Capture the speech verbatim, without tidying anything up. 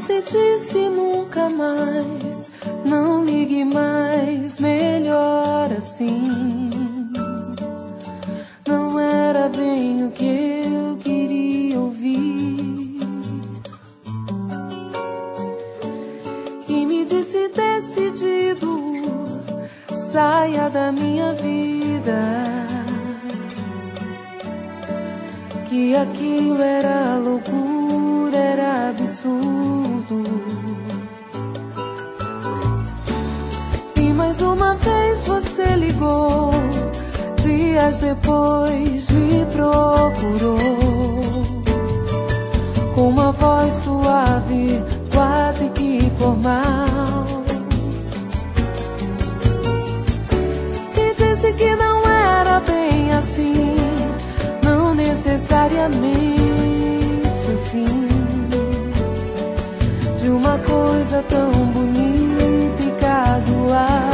você disse nunca mais, não ligue mais, melhor assim. Não era bem o que eu queria ouvir. E me disse decidido, saia da minha vida, que aquilo era loucura, era absurdo. E mais uma vez você ligou, dias depois me procurou, com uma voz suave, quase que formal, e disse que não era bem assim, não necessariamente o fim de uma coisa tão bonita e casual.